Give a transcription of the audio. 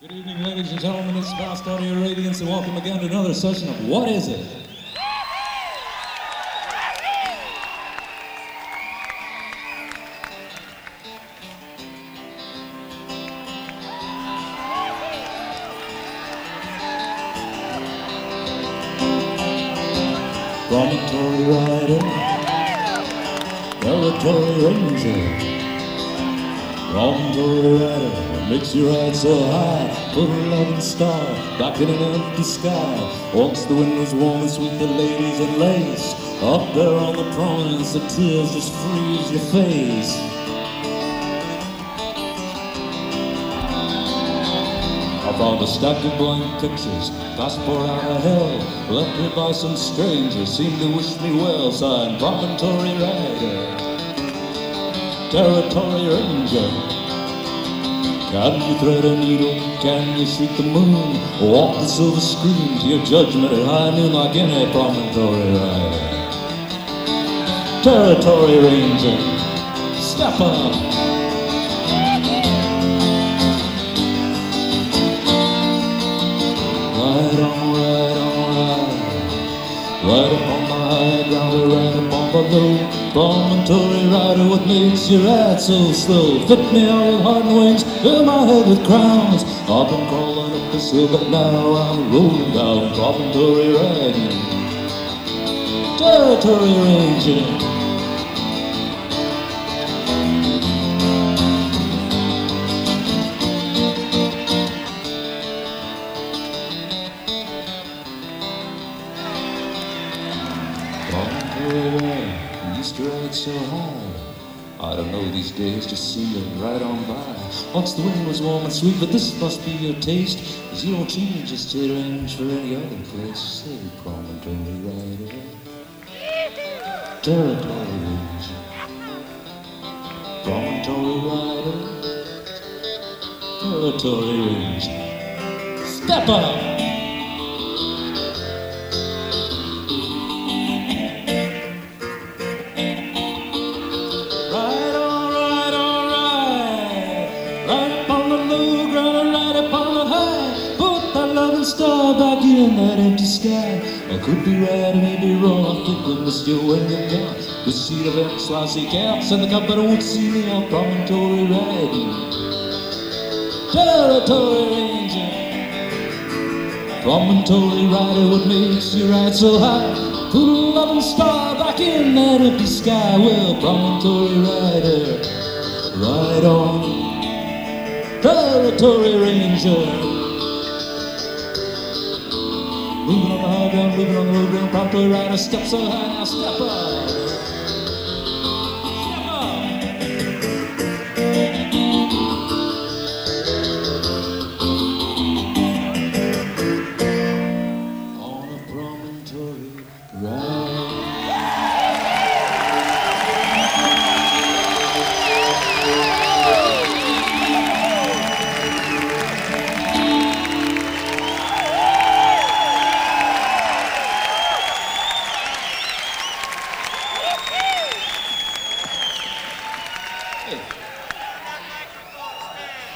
Good evening, ladies and gentlemen. This is Vast Audio Radiance, and welcome again to another session of What Is It? Promontory rider, territory ranger. Promontory rider, what makes you ride so high? Put a loving star back in an empty sky. Once the wind was warm and sweet, the ladies in lace. Up there on the prominence, the tears just freeze your face. I found a stack of blank pictures, passport out of hell, left me by some stranger, seemed to wish me well. Signed Promontory rider, territory ranger. Can you thread a needle? Can you shoot the moon? Walk the silver screen to your judgment at high noon like any promontory rider. Territory ranger, step up. Ride on, ride on, ride. Ride up on the high ground, ride up on the low. Promontory rider, what makes you ride so slow? Fit me out with hardened wings, fill my head with crowns. I've been crawling up this hill, but now I'm rolling down. Promontory riding, territory ranger. Promontory rider, used to ride so high. I don't know, these days just seem to ride on by. Once the wind was warm and sweet, but this must be your taste, 'cause you don't change this to range for any other place. Say, promontory rider, territory ranger. Promontory rider, territory ranger. Step up! Star back in that empty sky. I could be right, I may be wrong. I think we missed you when you're gone. The seat of XYZ camps and the company won't see me on promontory riding. Territory ranger, promontory rider, what makes you ride so high? Put a loving star back in that empty sky. Well, promontory rider, ride on, territory ranger. Moving on the high ground, moving on the low ground, promontory rider, step so high, now step up.